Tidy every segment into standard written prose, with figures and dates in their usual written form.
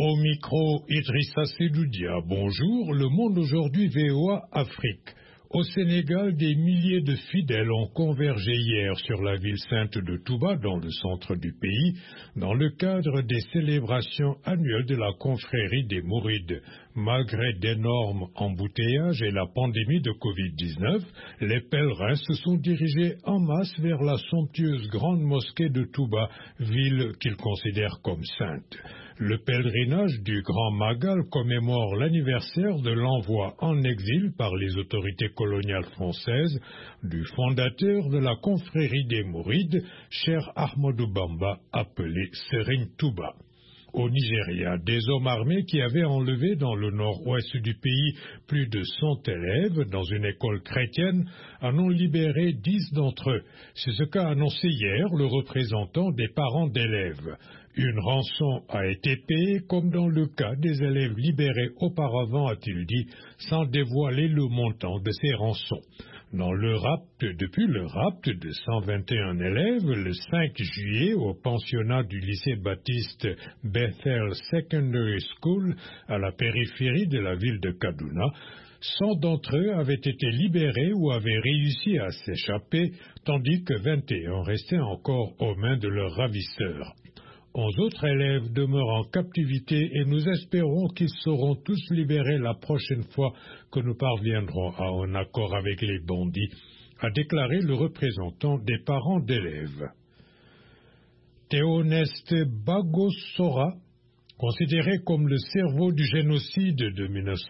Au micro, Idrissa Sedoudia, bonjour. Le Monde aujourd'hui, VOA Afrique. Au Sénégal, des milliers de fidèles ont convergé hier sur la ville sainte de Touba, dans le centre du pays, dans le cadre des célébrations annuelles de la confrérie des Mourides. Malgré d'énormes embouteillages et la pandémie de Covid-19, les pèlerins se sont dirigés en masse vers la somptueuse grande mosquée de Touba, ville qu'ils considèrent comme sainte. Le pèlerinage du Grand Magal commémore l'anniversaire de l'envoi en exil par les autorités coloniales françaises du fondateur de la confrérie des Mourides, Cheikh Ahmadou Bamba, appelé Serigne Touba. Au Nigeria, des hommes armés qui avaient enlevé dans le nord-ouest du pays plus de 100 élèves dans une école chrétienne en ont libéré 10 d'entre eux. C'est ce qu'a annoncé hier le représentant des parents d'élèves. Une rançon a été payée comme dans le cas des élèves libérés auparavant, a-t-il dit, sans dévoiler le montant de ces rançons. Depuis le rapt de 121 élèves, le 5 juillet, au pensionnat du lycée baptiste Bethel Secondary School, à la périphérie de la ville de Kaduna, 100 d'entre eux avaient été libérés ou avaient réussi à s'échapper, tandis que 21 restaient encore aux mains de leurs ravisseurs. 11 autres élèves demeurent en captivité et nous espérons qu'ils seront tous libérés la prochaine fois que nous parviendrons à un accord avec les bandits, a déclaré le représentant des parents d'élèves. Théoneste Bagosora, considéré comme le cerveau du génocide de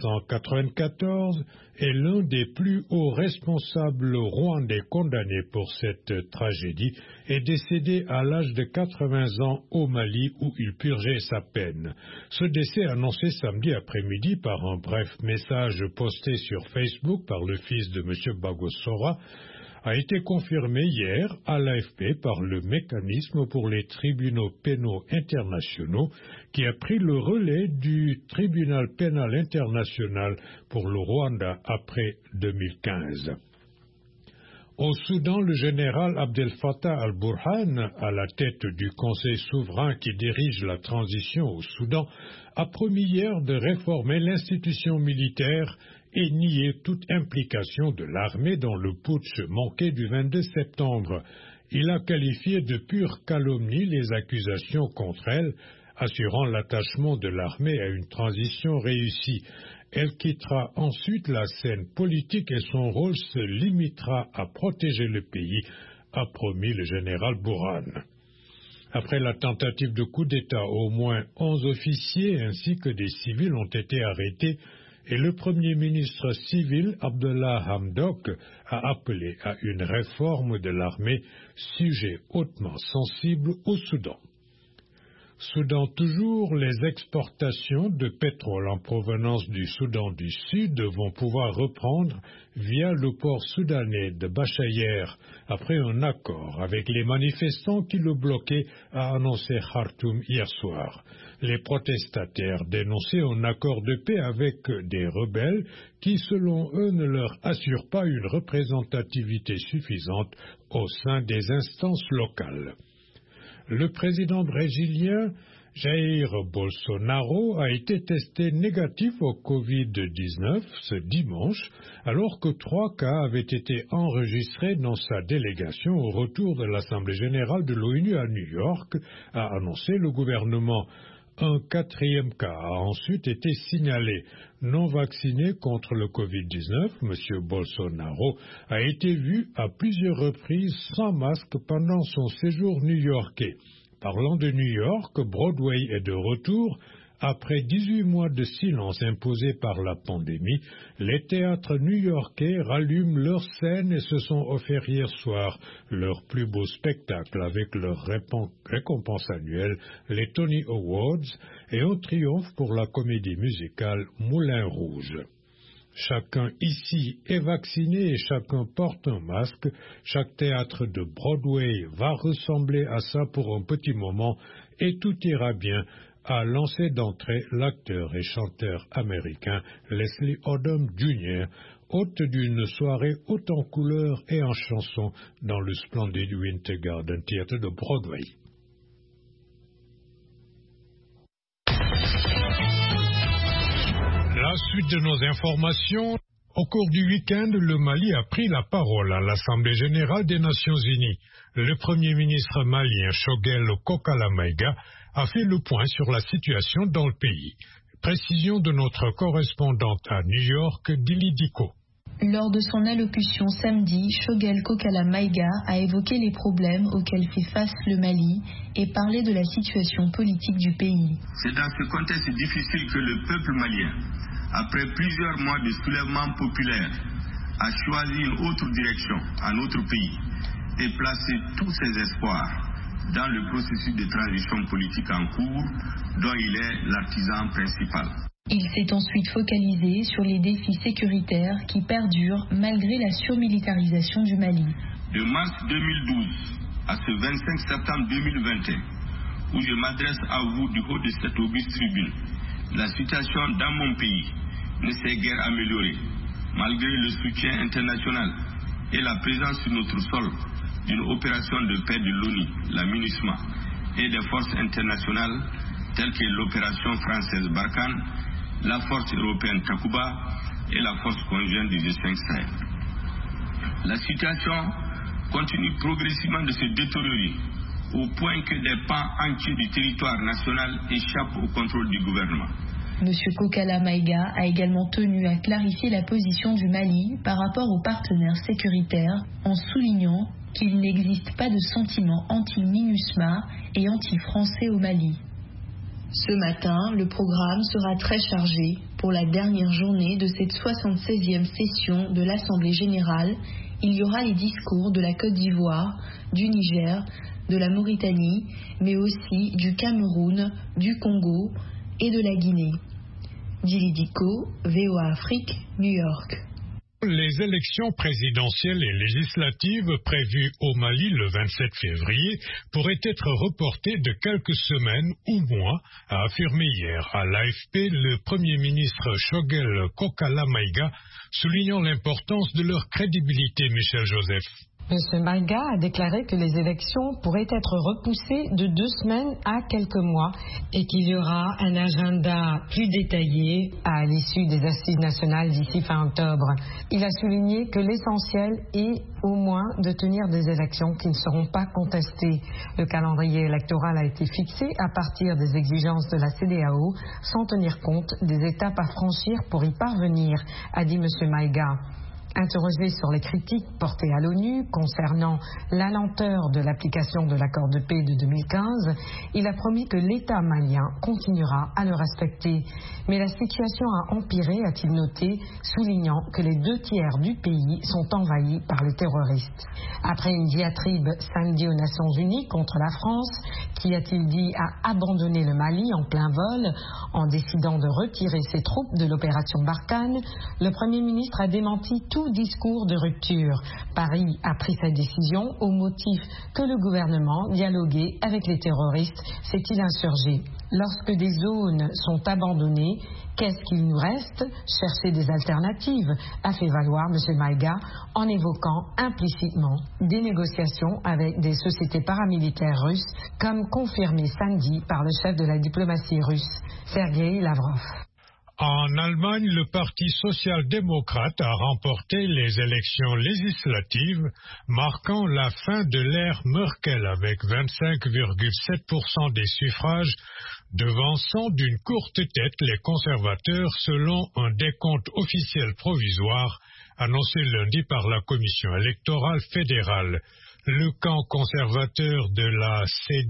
1994, est l'un des plus hauts responsables rwandais condamnés pour cette tragédie, est décédé à l'âge de 80 ans au Mali où il purgeait sa peine. Ce décès annoncé samedi après-midi par un bref message posté sur Facebook par le fils de M. Bagosora a été confirmé hier à l'AFP par le mécanisme pour les tribunaux pénaux internationaux qui a pris le relais du tribunal pénal international pour le Rwanda après 2015. Au Soudan, le général Abdel Fattah al-Burhan, à la tête du Conseil souverain qui dirige la transition au Soudan, a promis hier de réformer l'institution militaire et nier toute implication de l'armée dans le putsch manqué du 22 septembre. Il a qualifié de pure calomnie les accusations contre elle, assurant l'attachement de l'armée à une transition réussie. Elle quittera ensuite la scène politique et son rôle se limitera à protéger le pays, a promis le général Burhan. Après la tentative de coup d'État, au moins 11 officiers ainsi que des civils ont été arrêtés et le Premier ministre civil, Abdallah Hamdok, a appelé à une réforme de l'armée, sujet hautement sensible au Soudan. Soudan toujours, les exportations de pétrole en provenance du Soudan du Sud vont pouvoir reprendre via le port soudanais de Bachayer après un accord avec les manifestants qui le bloquaient, a annoncé Khartoum hier soir. Les protestataires dénonçaient un accord de paix avec des rebelles qui, selon eux, ne leur assurent pas une représentativité suffisante au sein des instances locales. Le président brésilien Jair Bolsonaro a été testé négatif au Covid-19 ce dimanche, alors que 3 cas avaient été enregistrés dans sa délégation au retour de l'Assemblée générale de l'ONU à New York, a annoncé le gouvernement. Un 4e cas a ensuite été signalé. Non vacciné contre le Covid-19, M. Bolsonaro a été vu à plusieurs reprises sans masque pendant son séjour new-yorkais. Parlant de New York, Broadway est de retour. Après 18 mois de silence imposé par la pandémie, les théâtres new-yorkais rallument leurs scènes et se sont offerts hier soir leur plus beau spectacle avec leur récompense annuelle, les Tony Awards, et un triomphe pour la comédie musicale Moulin Rouge. Chacun ici est vacciné et chacun porte un masque. Chaque théâtre de Broadway va ressembler à ça pour un petit moment et tout ira bien, a lancé d'entrée l'acteur et chanteur américain Leslie Odom Jr., hôte d'une soirée haute en couleurs et en chansons dans le splendide Winter Garden Theatre de Broadway. La suite de nos informations. Au cours du week-end, le Mali a pris la parole à l'Assemblée générale des Nations unies. Le Premier ministre malien Choguel Kokala Maïga a fait le point sur la situation dans le pays. Précision de notre correspondante à New York, Dili Diko. Lors de son allocution samedi, Choguel Kokala Maïga a évoqué les problèmes auxquels fait face le Mali et parlé de la situation politique du pays. C'est dans ce contexte difficile que le peuple malien, après plusieurs mois de soulèvement populaire, a choisi une autre direction à notre pays et placé tous ses espoirs dans le processus de transition politique en cours dont il est l'artisan principal. Il s'est ensuite focalisé sur les défis sécuritaires qui perdurent malgré la surmilitarisation du Mali. De mars 2012 à ce 25 septembre 2021, où je m'adresse à vous du haut de cette auguste tribune, la situation dans mon pays ne s'est guère améliorée, malgré le soutien international et la présence sur notre sol d'une opération de paix de l'ONU, la MINUSMA, et des forces internationales telles que l'opération française Barkhane, la force européenne Takuba et la force conjointe du G5 Sahel. La situation continue progressivement de se détériorer au point que des pans entiers du territoire national échappent au contrôle du gouvernement. M. Kokala Maïga a également tenu à clarifier la position du Mali par rapport aux partenaires sécuritaires en soulignant qu'il n'existe pas de sentiment anti-MINUSMA et anti-français au Mali. Ce matin, le programme sera très chargé pour la dernière journée de cette 76e session de l'Assemblée générale. Il y aura les discours de la Côte d'Ivoire, du Niger, de la Mauritanie, mais aussi du Cameroun, du Congo et de la Guinée. Dili Diko, VOA Afrique, New York. Les élections présidentielles et législatives prévues au Mali le 27 février pourraient être reportées de quelques semaines ou mois, a affirmé hier à l'AFP le Premier ministre Choguel Kokala Maïga, soulignant l'importance de leur crédibilité, Michel Joseph. M. Maïga a déclaré que les élections pourraient être repoussées de 2 semaines à quelques mois et qu'il y aura un agenda plus détaillé à l'issue des assises nationales d'ici fin octobre. Il a souligné que l'essentiel est au moins de tenir des élections qui ne seront pas contestées. Le calendrier électoral a été fixé à partir des exigences de la CEDEAO sans tenir compte des étapes à franchir pour y parvenir, a dit M. Maïga. Interrogé sur les critiques portées à l'ONU concernant la lenteur de l'application de l'accord de paix de 2015, il a promis que l'État malien continuera à le respecter. Mais la situation a empiré, a-t-il noté, soulignant que les 2/3 du pays sont envahis par les terroristes. Après une diatribe samedi aux Nations Unies contre la France, qui, a-t-il dit, a abandonné le Mali en plein vol en décidant de retirer ses troupes de l'opération Barkhane, le Premier ministre a démenti tout discours de rupture. Paris a pris sa décision au motif que le gouvernement dialoguait avec les terroristes, s'est-il insurgé. Lorsque des zones sont abandonnées, qu'est-ce qu'il nous reste? Chercher des alternatives, a fait valoir M. Maïga en évoquant implicitement des négociations avec des sociétés paramilitaires russes, comme confirmé samedi par le chef de la diplomatie russe, Sergueï Lavrov. En Allemagne, le Parti social-démocrate a remporté les élections législatives, marquant la fin de l'ère Merkel avec 25,7% des suffrages, devançant d'une courte tête les conservateurs selon un décompte officiel provisoire annoncé lundi par la Commission électorale fédérale. Le camp conservateur de la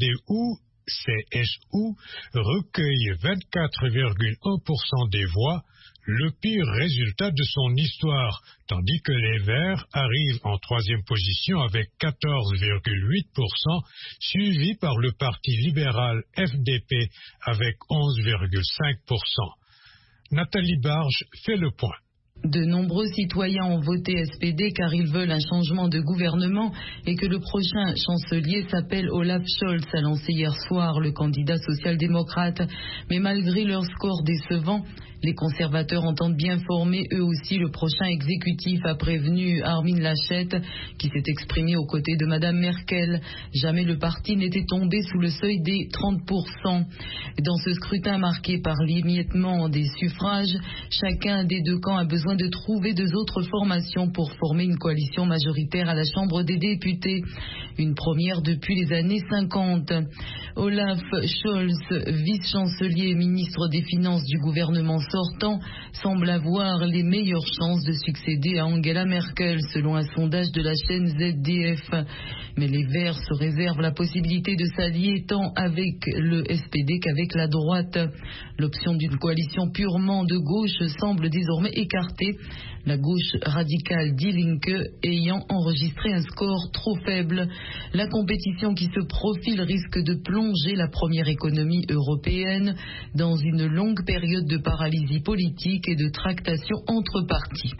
CSU recueille 24,1% des voix, le pire résultat de son histoire, tandis que les Verts arrivent en 3e position avec 14,8%, suivi par le Parti libéral FDP avec 11,5%. Nathalie Barge fait le point. De nombreux citoyens ont voté SPD car ils veulent un changement de gouvernement et que le prochain chancelier s'appelle Olaf Scholz, a lancé hier soir le candidat social-démocrate. Mais malgré leur score décevant, Les conservateurs entendent bien former eux aussi le prochain exécutif, a prévenu Armin Laschet, qui s'est exprimé aux côtés de Madame Merkel. Jamais le parti n'était tombé sous le seuil des 30%. Dans ce scrutin marqué par l'émiettement des suffrages, chacun des deux camps a besoin de trouver deux autres formations pour former une coalition majoritaire à la Chambre des députés. Une première depuis les années 50. Olaf Scholz, vice-chancelier et ministre des Finances du gouvernement sortant, semble avoir les meilleures chances de succéder à Angela Merkel, selon un sondage de la chaîne ZDF. Mais les Verts se réservent la possibilité de s'allier tant avec le SPD qu'avec la droite. L'option d'une coalition purement de gauche semble désormais écartée, la gauche radicale Die Linke ayant enregistré un score trop faible. La compétition qui se profile risque de plonger la première économie européenne dans une longue période de paralysie politique et de tractation entre partis.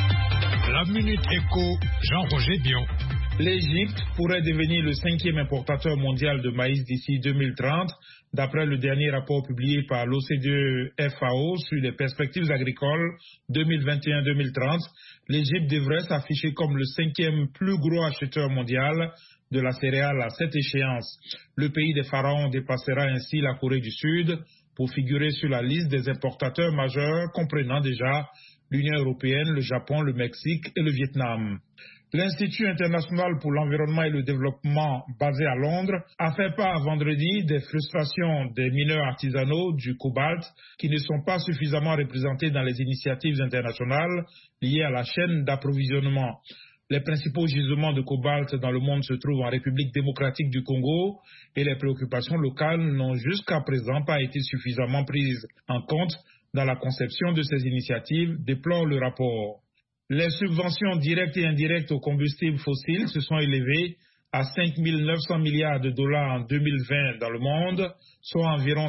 La Minute Éco, Jean-Roger Dion. L'Égypte pourrait devenir le 5e importateur mondial de maïs d'ici 2030, d'après le dernier rapport publié par l'OCDE-FAO sur les perspectives agricoles 2021-2030. L'Égypte devrait s'afficher comme le 5e plus gros acheteur mondial de la céréale à cette échéance. Le pays des pharaons dépassera ainsi la Corée du Sud pour figurer sur la liste des importateurs majeurs comprenant déjà l'Union européenne, le Japon, le Mexique et le Vietnam. L'Institut international pour l'environnement et le développement, basé à Londres, a fait part vendredi des frustrations des mineurs artisanaux du cobalt qui ne sont pas suffisamment représentés dans les initiatives internationales liées à la chaîne d'approvisionnement. Les principaux gisements de cobalt dans le monde se trouvent en République démocratique du Congo et les préoccupations locales n'ont jusqu'à présent pas été suffisamment prises en compte dans la conception de ces initiatives, déplore le rapport. Les subventions directes et indirectes aux combustibles fossiles se sont élevées à 5 900 milliards de dollars en 2020 dans le monde, soit environ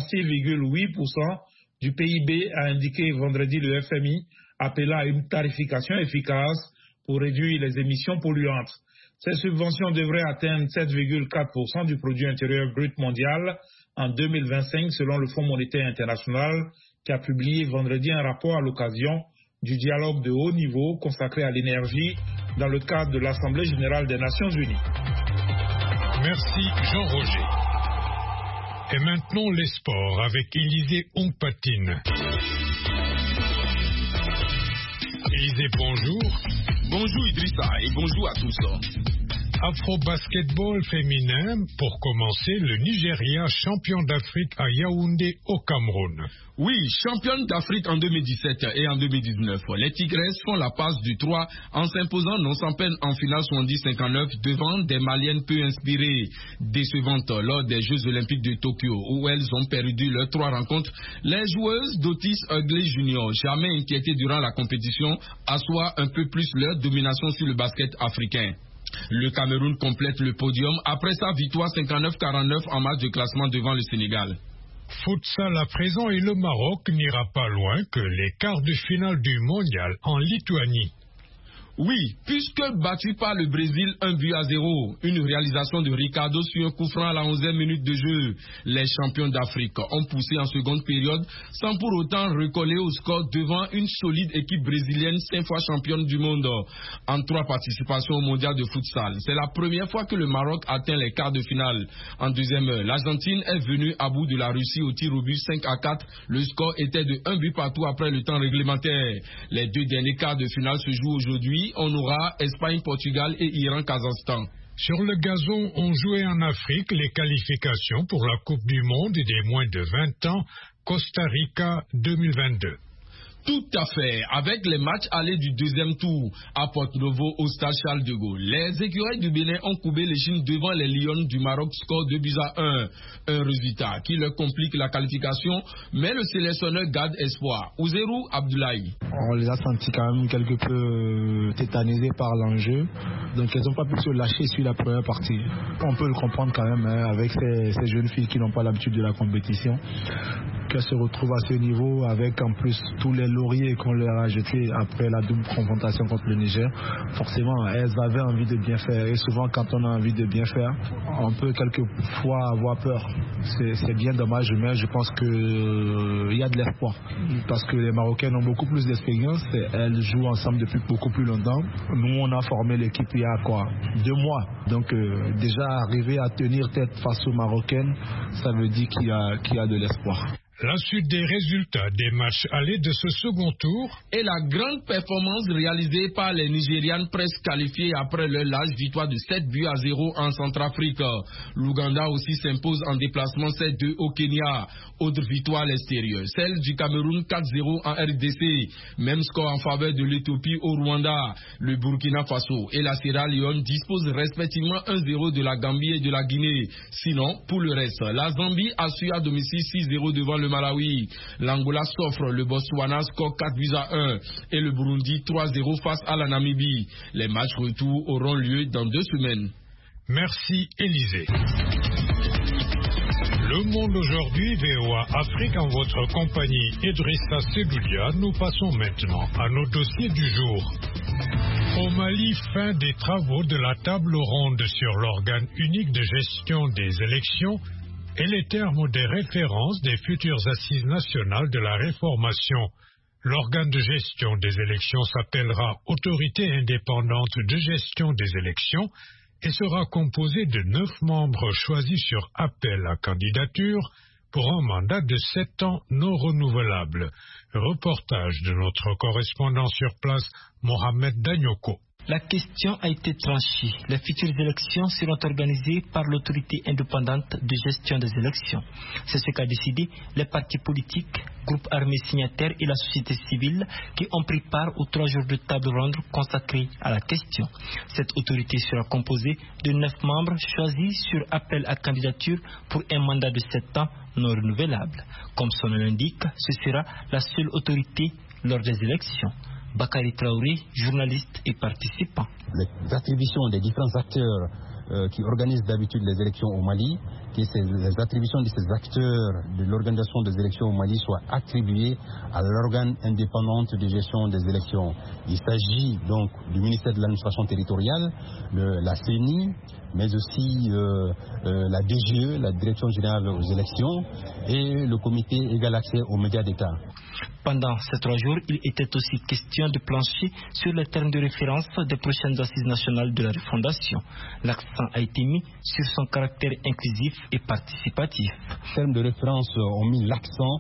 6,8% du PIB, a indiqué vendredi le FMI, appelant à une tarification efficace pour réduire les émissions polluantes. Ces subventions devraient atteindre 7,4% du produit intérieur brut mondial en 2025 selon le Fonds monétaire international qui a publié vendredi un rapport à l'occasion du dialogue de haut niveau consacré à l'énergie dans le cadre de l'Assemblée générale des Nations unies. Merci Jean-Roger. Et maintenant les sports avec Élisée Ongpatine. Élisée, bonjour. Bonjour Idrissa et bonjour à tous. Afro-basketball féminin, pour commencer, le Nigeria, champion d'Afrique à Yaoundé au Cameroun. Oui, championne d'Afrique en 2017 et en 2019. Les Tigresses font la passe du 3 en s'imposant non sans peine en finale 70-59 devant des Maliennes peu inspirées. Décevantes lors des Jeux Olympiques de Tokyo où elles ont perdu leurs 3 rencontres, les joueuses d'Otis Ugly Junior, jamais inquiétées durant la compétition, assoient un peu plus leur domination sur le basket africain. Le Cameroun complète le podium après sa victoire 59-49 en match de classement devant le Sénégal. Futsal à présent et le Maroc n'ira pas loin que les quarts de finale du mondial en Lituanie. Oui, puisque battu par le Brésil 1-0, une réalisation de Ricardo sur un coup franc à la 11e minute de jeu. Les champions d'Afrique ont poussé en seconde période sans pour autant recoller au score devant une solide équipe brésilienne 5 fois championne du monde en 3 participations au mondial de futsal. C'est la première fois que le Maroc atteint les quarts de finale. En deuxième heure, l'Argentine est venue à bout de la Russie au tir au but 5-4. Le score était de 1 but partout après le temps réglementaire. Les 2 derniers quarts de finale se jouent aujourd'hui. On aura Espagne, Portugal et Iran, Kazakhstan. Sur le gazon, on jouait en Afrique les qualifications pour la Coupe du Monde des moins de 20 ans, Costa Rica 2022. Tout à fait, avec les matchs allés du deuxième tour à Porto-Novo au stade Charles de Gaulle. Les écureuils du Bénin ont coupé les Chines devant les Lions du Maroc, score 2-1. Un résultat qui leur complique la qualification, mais le sélectionneur garde espoir. Ouzerou Abdoulaye. On les a sentis quand même quelque peu tétanisés par l'enjeu. Donc elles n'ont pas pu se lâcher sur la première partie. On peut le comprendre quand même avec ces jeunes filles qui n'ont pas l'habitude de la compétition, qu'elles se retrouvent à ce niveau avec en plus tous les lauriers qu'on leur a jetés après la double confrontation contre le Niger. Forcément, elles avaient envie de bien faire et souvent quand on a envie de bien faire, on peut quelquefois avoir peur. C'est bien dommage, mais je pense qu'il y a de l'espoir parce que les Marocaines ont beaucoup plus d'expérience et elles jouent ensemble depuis beaucoup plus longtemps. Nous, on a formé l'équipe il y a 2 mois. Donc déjà arriver à tenir tête face aux Marocaines, ça veut dire qu'il y a de l'espoir. La suite des résultats des matchs allés de ce second tour et la grande performance réalisée par les Nigérianes presque qualifiées après leur large victoire de 7-0 en Centrafrique. L'Ouganda aussi s'impose en déplacement 7-2 au Kenya. Autre victoire à l'extérieur, celle du Cameroun 4-0 en RDC. Même score en faveur de l'Éthiopie au Rwanda. Le Burkina Faso et la Sierra Leone disposent respectivement 1-0 de la Gambie et de la Guinée. Sinon, pour le reste, la Zambie a su à domicile 6-0 devant le Malawi. L'Angola s'offre, le Botswana score 4-1 et le Burundi 3-0 face à la Namibie. Les matchs retour auront lieu dans 2 semaines. Merci Élisée. Le Monde aujourd'hui, VOA Afrique en votre compagnie, Idrissa Sedoudia. Nous passons maintenant à nos dossiers du jour. Au Mali, fin des travaux de la table ronde sur l'organe unique de gestion des élections et les termes des références des futures assises nationales de la réformation. L'organe de gestion des élections s'appellera Autorité indépendante de gestion des élections et sera composé de 9 membres choisis sur appel à candidature pour un mandat de 7 ans non renouvelable. Reportage de notre correspondant sur place, Mohamed Danyoko. La question a été tranchée. Les futures élections seront organisées par l'autorité indépendante de gestion des élections. C'est ce qu'a décidé les partis politiques, groupes armés signataires et la société civile qui ont pris part aux 3 jours de table ronde consacrés à la question. Cette autorité sera composée de 9 membres choisis sur appel à candidature pour un mandat de 7 ans non renouvelable. Comme son nom l'indique, ce sera la seule autorité lors des élections. Bakary Traoré, journaliste et participant. Les attributions des différents acteurs qui organisent d'habitude les élections au Mali, que les attributions de ces acteurs de l'organisation des élections au Mali soient attribuées à l'organe indépendant de gestion des élections. Il s'agit donc du ministère de l'administration territoriale, de la CENI, mais aussi la DGE, la Direction générale aux élections, et le comité égal accès aux médias d'État. Pendant ces 3 jours, il était aussi question de plancher sur les termes de référence des prochaines assises nationales de la refondation. L'accent a été mis sur son caractère inclusif et participatif. Les termes de référence ont mis l'accent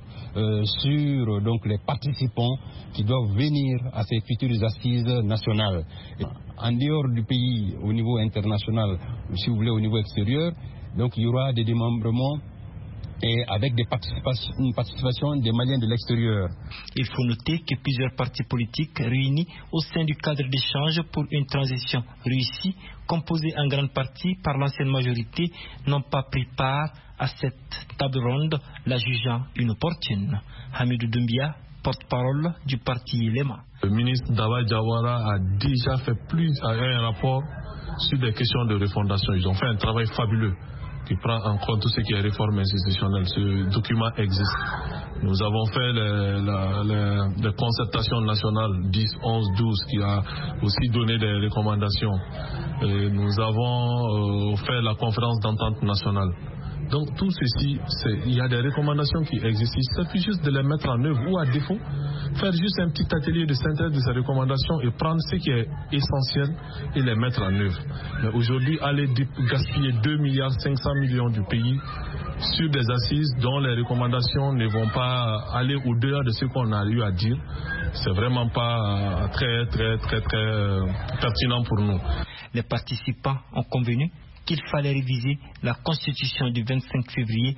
sur donc, les participants qui doivent venir à ces futures assises nationales. Et en dehors du pays, au niveau international, ou si vous voulez au niveau extérieur, donc il y aura des démembrements et avec une participation des Maliens de l'extérieur. Il faut noter que plusieurs partis politiques réunis au sein du cadre d'échange pour une transition réussie, composée en grande partie par l'ancienne majorité, n'ont pas pris part à cette table ronde, la jugeant inopportune. Hamidou Doumbia, porte-parole du parti Lema. Le ministre Dawa Jawara a déjà fait un rapport sur des questions de refondation. Ils ont fait un travail fabuleux qui prend en compte tout ce qui est réforme institutionnelle. Ce document existe. Nous avons fait les concertations nationales 10, 11, 12 qui a aussi donné des recommandations. Et nous avons fait la conférence d'entente nationale. Donc tout ceci, il y a des recommandations qui existent. Il suffit juste de les mettre en œuvre ou à défaut, faire juste un petit atelier de synthèse de ces recommandations et prendre ce qui est essentiel et les mettre en œuvre. Mais aujourd'hui, aller gaspiller 2,5 milliards du pays sur des assises dont les recommandations ne vont pas aller au-delà de ce qu'on a eu à dire, c'est vraiment pas très pertinent pour nous. Les participants ont convenu qu'il fallait réviser la Constitution du 25 février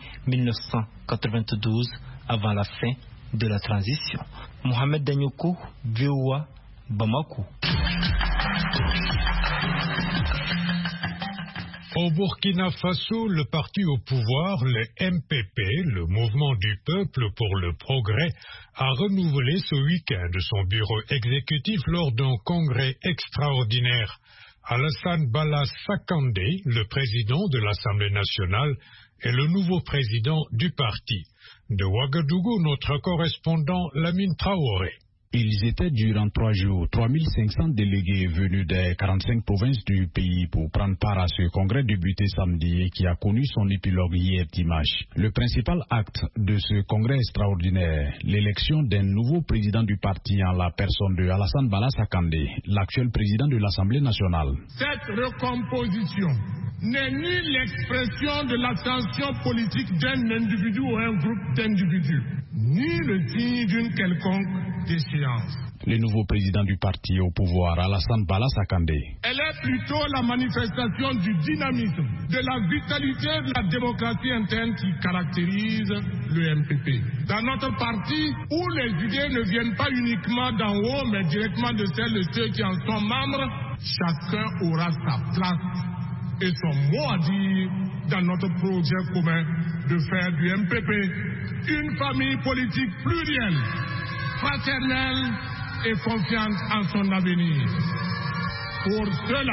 1992 avant la fin de la transition. Mohamed Danyoko, VOA, Bamako. Au Burkina Faso, le parti au pouvoir, le MPP, le Mouvement du Peuple pour le Progrès, a renouvelé ce week-end son bureau exécutif lors d'un congrès extraordinaire. Alassane Bala Sakandé, le président de l'Assemblée nationale, est le nouveau président du parti. De Ouagadougou, notre correspondant Lamine Traoré. Ils étaient durant 3 jours 3500 délégués venus des 45 provinces du pays pour prendre part à ce congrès débuté samedi et qui a connu son épilogue hier dimanche. Le principal acte de ce congrès extraordinaire, l'élection d'un nouveau président du parti en la personne de Alassane Bala Sakandé, l'actuel président de l'Assemblée nationale. Cette recomposition n'est ni l'expression de l'ascension politique d'un individu ou un groupe d'individus, ni le signe d'une quelconque déchéance. Le nouveau président du parti au pouvoir, Alassane Bala Sakandé. Elle est plutôt la manifestation du dynamisme, de la vitalité de la démocratie interne qui caractérise le MPP. Dans notre parti, où les idées ne viennent pas uniquement d'en haut, mais directement de celles de ceux qui en sont membres, chacun aura sa place et son mot à dire dans notre projet commun de faire du MPP une famille politique plurielle, fraternelle et confiante en son avenir. Pour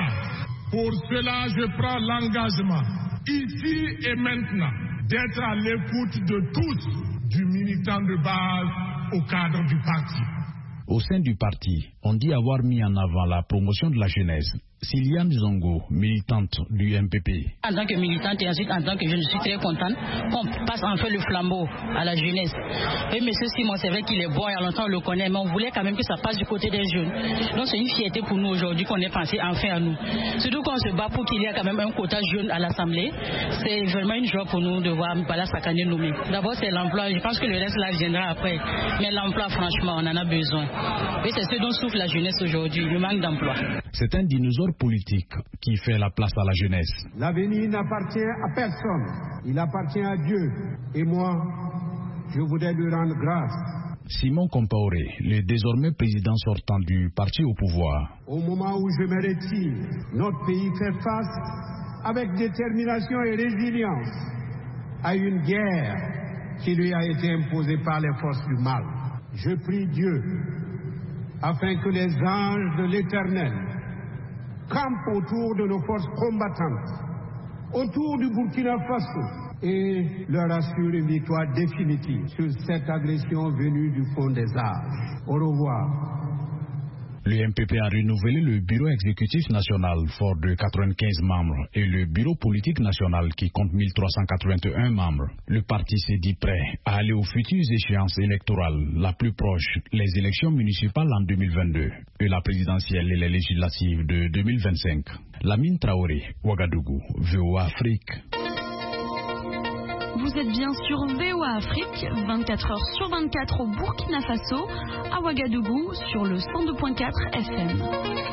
cela, je prends l'engagement, ici et maintenant, d'être à l'écoute de tous, du militant de base au cadre du parti. Au sein du parti, on dit avoir mis en avant la promotion de la jeunesse. Siliane Zongo, militante du MPP. En tant que militante et ensuite en tant que jeune, je suis très contente qu'on passe enfin le flambeau à la jeunesse. Et M. Simon, c'est vrai qu'il est bon, il y a longtemps on le connaît, mais on voulait quand même que ça passe du côté des jeunes. Donc c'est une fierté pour nous aujourd'hui qu'on ait pensé enfin à nous. Surtout qu'on se bat pour qu'il y ait quand même un quota jeune à l'Assemblée. C'est vraiment une joie pour nous de voir Bala Sakandé nommé. D'abord c'est l'emploi, je pense que le reste là viendra après. Mais l'emploi, franchement, on en a besoin. Et c'est ce dont souffre la jeunesse aujourd'hui, le manque d'emploi. C'est un dinosaure politique qui fait la place à la jeunesse. L'avenir n'appartient à personne, il appartient à Dieu. Et moi, je voudrais lui rendre grâce. Simon Compaoré, le désormais président sortant du parti au pouvoir. Au moment où je me retire, notre pays fait face avec détermination et résilience à une guerre qui lui a été imposée par les forces du mal. Je prie Dieu afin que les anges de l'Éternel campent autour de nos forces combattantes, autour du Burkina Faso, et leur assure une victoire définitive sur cette agression venue du fond des âges. Au revoir. Le MPP a renouvelé le bureau exécutif national fort de 95 membres et le bureau politique national qui compte 1381 membres. Le parti s'est dit prêt à aller aux futures échéances électorales, la plus proche, les élections municipales en 2022 et la présidentielle et les législatives de 2025. Lamine Traoré, Ouagadougou, VOA Afrique. Vous êtes bien sur VOA Afrique, 24 heures sur 24 au Burkina Faso, à Ouagadougou, sur le 102.4 FM.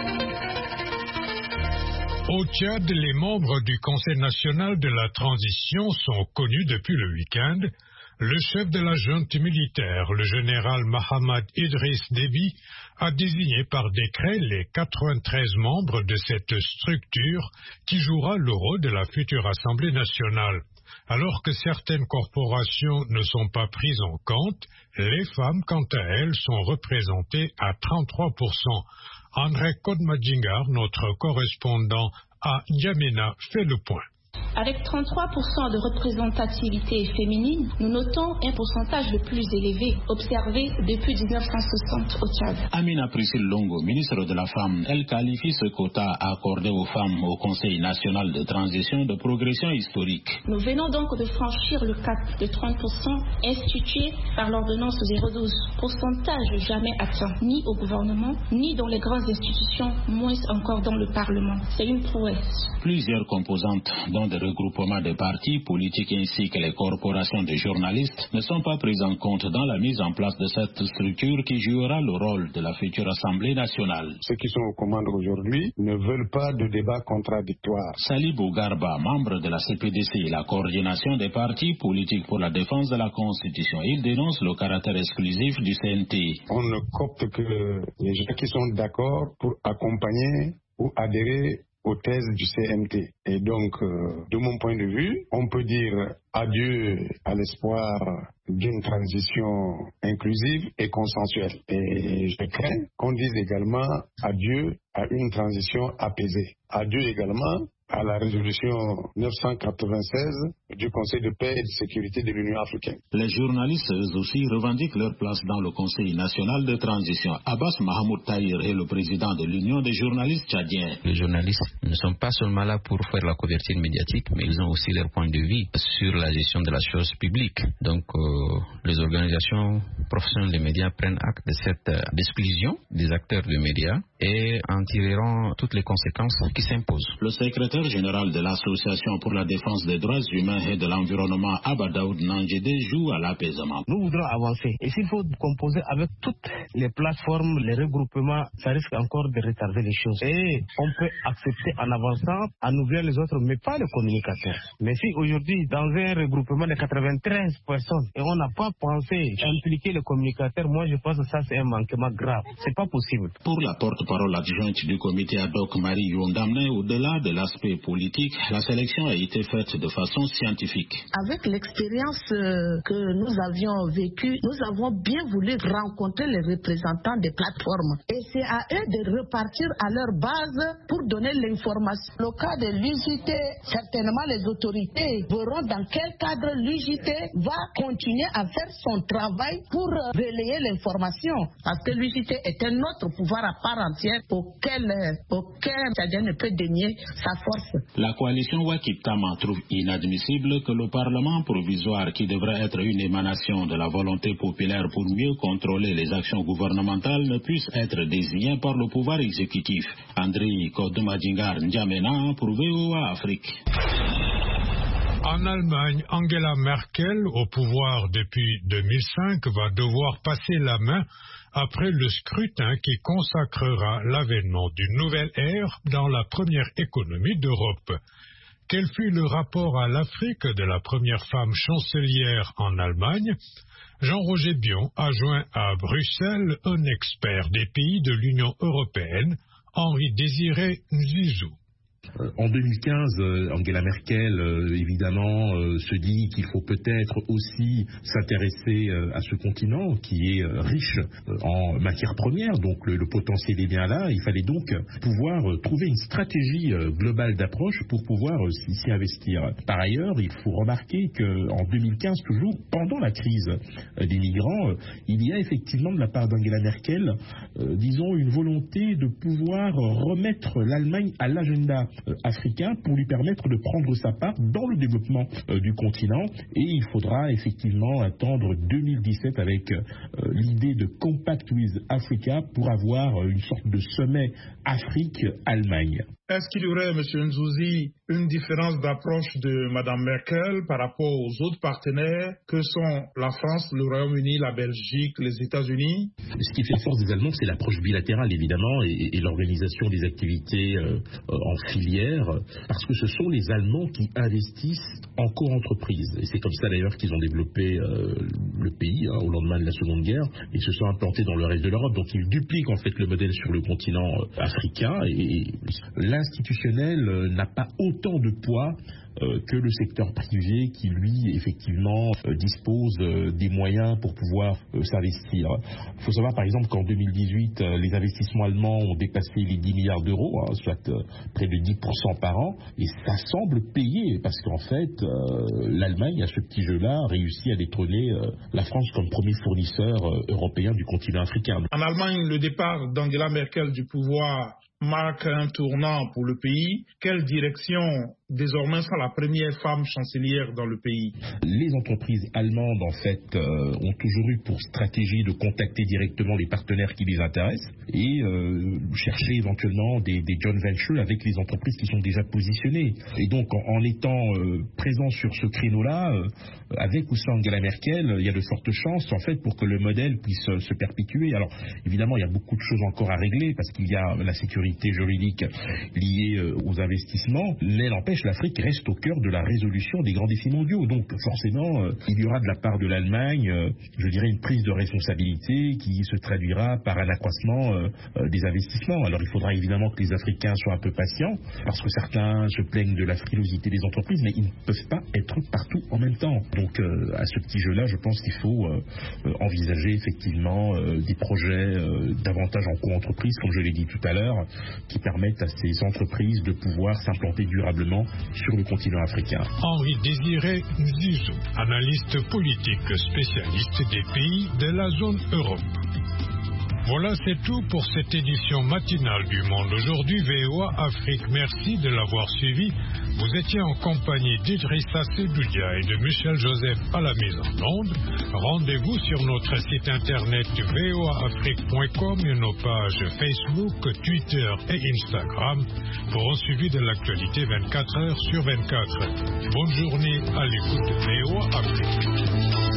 Au Tchad, les membres du Conseil national de la transition sont connus depuis le week-end. Le chef de la junte militaire, le général Mahamad Idriss Déby, a désigné par décret les 93 membres de cette structure qui jouera le rôle de la future Assemblée nationale. Alors que certaines corporations ne sont pas prises en compte, les femmes, quant à elles, sont représentées à 33%. André Kodmadjingar, notre correspondant à N'Djamena, fait le point. Avec 33% de représentativité féminine, nous notons un pourcentage le plus élevé observé depuis 1960 au Tchad. Amina Priscille Longo, ministre de la Femme, elle qualifie ce quota accordé aux femmes au Conseil national de transition de progression historique. Nous venons donc de franchir le cap de 30% institué par l'ordonnance 012, pourcentage jamais atteint ni au gouvernement, ni dans les grandes institutions, moins encore dans le Parlement. C'est une prouesse. Plusieurs composantes dont des regroupements de partis politiques ainsi que les corporations de journalistes ne sont pas prises en compte dans la mise en place de cette structure qui jouera le rôle de la future Assemblée nationale. Ceux qui sont aux commandes aujourd'hui ne veulent pas de débat contradictoire. Sali Bougarba, membre de la CPDC, la coordination des partis politiques pour la défense de la Constitution, il dénonce le caractère exclusif du CNT. On ne copte que les gens qui sont d'accord pour accompagner ou adhérer aux thèses du CNT. Et donc, de mon point de vue, on peut dire adieu à l'espoir d'une transition inclusive et consensuelle. Et je crains qu'on dise également adieu à une transition apaisée. Adieu également à la résolution 996 du Conseil de paix et de sécurité de l'Union africaine. Les journalistes eux aussi revendiquent leur place dans le Conseil national de transition. Abbas Mahamoud Tahir est le président de l'Union des journalistes tchadiens. Les journalistes ne sont pas seulement là pour faire la couverture médiatique, mais ils ont aussi leur point de vue sur la gestion de la chose publique. Donc, les organisations professionnelles des médias prennent acte de cette exclusion des acteurs de médias et en tireront toutes les conséquences qui s'imposent. Le secrétaire général de l'Association pour la défense des droits humains et de l'environnement, Abadaoud Nanjede, joue à l'apaisement. Nous voudrons avancer. Et s'il faut composer avec toutes les plateformes, les regroupements, ça risque encore de retarder les choses. Et on peut accepter en avançant, en oubliant les autres, mais pas les communicateurs. Mais si aujourd'hui, dans un regroupement de 93 personnes, et on n'a pas pensé impliquer les communicateurs, moi je pense que ça c'est un manquement grave. C'est pas possible. Pour la porte-parole adjointe du comité ad hoc, Marie Yondamne, au-delà de l'aspect politique, la sélection a été faite de façon scientifique. Avec l'expérience que nous avions vécue, nous avons bien voulu rencontrer les représentants des plateformes. Et c'est à eux de repartir à leur base pour donner l'information. Le cas de l'UJT, certainement les autorités verront dans quel cadre l'UJT va continuer à faire son travail pour relayer l'information. Parce que l'UJT est un autre pouvoir à part entière auquel Tchadien ne peut dénier sa force. La coalition Wakiptama trouve inadmissible que le Parlement provisoire, qui devrait être une émanation de la volonté populaire pour mieux contrôler les actions gouvernementales, ne puisse être désigné par le pouvoir exécutif. André Kodumadjingar N'Djamena pour VOA Afrique. En Allemagne, Angela Merkel, au pouvoir depuis 2005, va devoir passer la main après le scrutin qui consacrera l'avènement d'une nouvelle ère dans la première économie d'Europe. Quel fut le rapport à l'Afrique de la première femme chancelière en Allemagne? Jean-Roger Bion a joint à Bruxelles un expert des pays de l'Union européenne, Henri-Désiré Nzizou. En 2015, Angela Merkel, évidemment, se dit qu'il faut peut-être aussi s'intéresser à ce continent qui est riche en matières premières, donc le potentiel est bien là. Il fallait donc pouvoir trouver une stratégie globale d'approche pour pouvoir s'y investir. Par ailleurs, il faut remarquer qu'en 2015, toujours pendant la crise des migrants, il y a effectivement de la part d'Angela Merkel, disons, une volonté de pouvoir remettre l'Allemagne à l'agenda africain pour lui permettre de prendre sa part dans le développement du continent, et il faudra effectivement attendre 2017 avec l'idée de Compact with Africa pour avoir une sorte de sommet Afrique-Allemagne. Est-ce qu'il y aurait, M. Nzouzi, une différence d'approche de Mme Merkel par rapport aux autres partenaires que sont la France, le Royaume-Uni, la Belgique, les États-Unis? Ce qui fait la force des Allemands, c'est l'approche bilatérale, évidemment, et l'organisation des activités en filière, parce que ce sont les Allemands qui investissent en co-entreprise. Et c'est comme ça, d'ailleurs, qu'ils ont développé le pays au lendemain de la Seconde Guerre, et se sont implantés dans le reste de l'Europe. Donc, ils dupliquent, en fait, le modèle sur le continent africain, et l'institutionnel n'a pas autant de poids que le secteur privé qui, lui, effectivement, dispose des moyens pour pouvoir s'investir. Il faut savoir, par exemple, qu'en 2018, les investissements allemands ont dépassé les 10 milliards d'euros, soit près de 10% par an, et ça semble payer, parce qu'en fait, l'Allemagne, à ce petit jeu-là, réussit à détrôner la France comme premier fournisseur européen du continent africain. En Allemagne, le départ d'Angela Merkel du pouvoir marque un tournant pour le pays. Quelle direction désormais sera la première femme chancelière dans le pays? Les entreprises allemandes, en fait, ont toujours eu pour stratégie de contacter directement les partenaires qui les intéressent et chercher éventuellement des joint ventures avec les entreprises qui sont déjà positionnées. Et donc, en étant présent sur ce créneau-là, avec ou sans Angela Merkel, il y a de fortes chances, en fait, pour que le modèle puisse se perpétuer. Alors, évidemment, il y a beaucoup de choses encore à régler parce qu'il y a la sécurité juridique liée aux investissements, mais n'empêche n'empêche, l'Afrique reste au cœur de la résolution des grands défis mondiaux. Donc forcément, il y aura de la part de l'Allemagne, je dirais, une prise de responsabilité qui se traduira par un accroissement des investissements. Alors il faudra évidemment que les Africains soient un peu patients, parce que certains se plaignent de la frilosité des entreprises, mais ils ne peuvent pas être partout en même temps. Donc à ce petit jeu-là, je pense qu'il faut envisager effectivement des projets davantage en co-entreprise, comme je l'ai dit tout à l'heure, qui permettent à ces entreprises de pouvoir s'implanter durablement sur le continent africain. Henri Désiré Nzizou, analyste politique spécialiste des pays de la zone Europe. Voilà, c'est tout pour cette édition matinale du Monde Aujourd'hui, VOA Afrique. Merci de l'avoir suivi. Vous étiez en compagnie d'Idrissa Sedoudia et de Michel Joseph à la mise en onde. Rendez-vous sur notre site internet voaafrique.com et nos pages Facebook, Twitter et Instagram pour un suivi de l'actualité 24 heures sur 24. Bonne journée à l'écoute de VOA Afrique.